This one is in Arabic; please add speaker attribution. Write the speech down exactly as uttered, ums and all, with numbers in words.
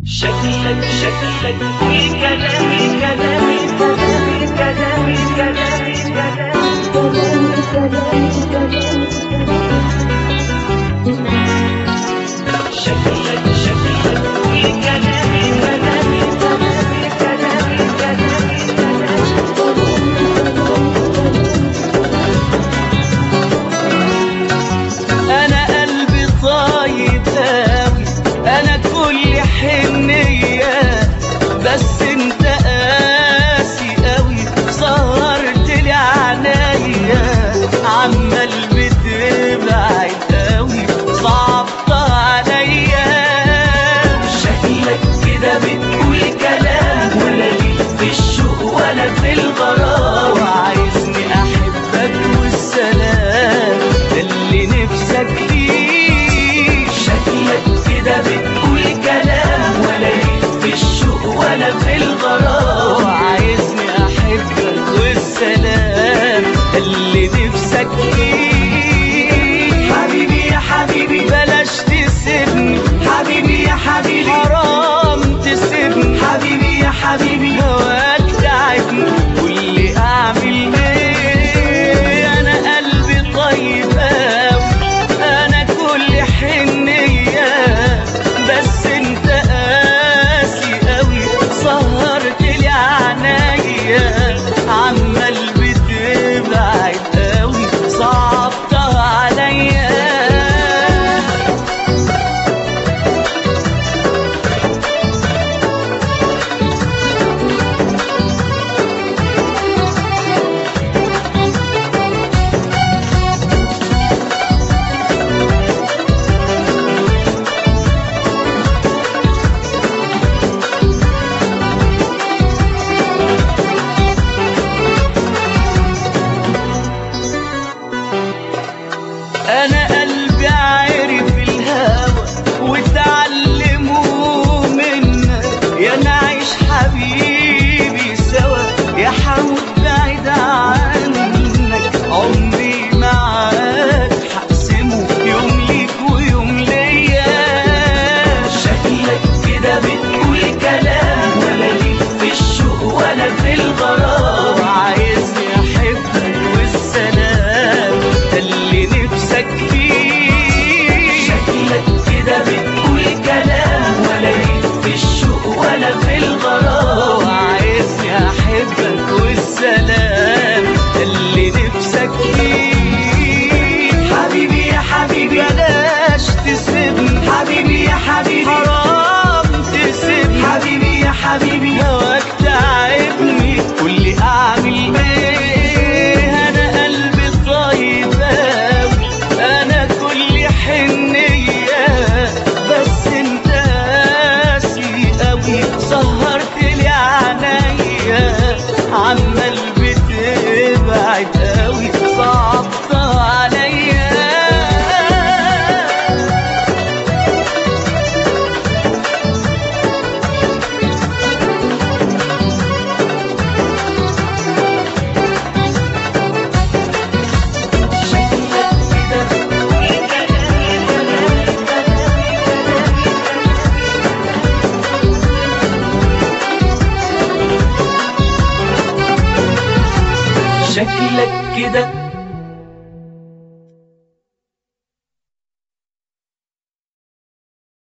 Speaker 1: شكلك شكلك كل كلامي كلامي كلامي كلامي كلامي كلامي شكلك شكلك كل كلامي كلامي كلامي كلامي كلامي أنا قلبي طيب قوي، أنا كل حنية، بس انت قاسي قوي سهرتلي عنايا، عمال بتبعد قوي صعبت عليا. شكلك كده بتقول كلام ولا ليك في الشوق ولا في الغرام، وعايزني احبك والسلام ده اللي نفسك فيه. شكلك كده بتقول كلام ولا ليك في الشوق ولا في الغرام، وعايزني احبك والسلام اللي نفسك فيه. حبيبي يا حبيبي بلاش تسيبني، حبيبي يا حبيبي حرام تسيبني، حبيبي يا حبيبي هواك تعبني واللي اعمل ايه. انا قلبي طيب قوي، انا كل حنية، بس انت قاسي قوي سهرتلي عنايا، عمال بتبعد قوي صعبتها عليا. أنا قلبي عارف الهوى وتعلموا منا، يا نعيش حبيبي سوا يا حمود بعيد عنك، عمري معاك هقسمه يوم ليك ويوم ليا. شكلك كده بتقول كلام ولا ليك في الشوق ولا في الغرام، عايزني أحبك والسلام ده اللي نفسك فيه. شكلك كده بتقول كلام ولا ليك في الشوق ولا في الغرام، وعايزني احبك والسلام اللي نفسك فيه. حبيبي يا حبيبي بلاش تسيبني، حبيبي يا حبيبي حرام تسيبني، حبيبي يا حبيبي هواك تعبني واللي اعمل ايه. انا قلبي طيب قوي، انا كل حنية، بس انت قاسي قوي سهرتلي عنايا، عمال بتبعد قوي صعبتها عليا. شكلك كده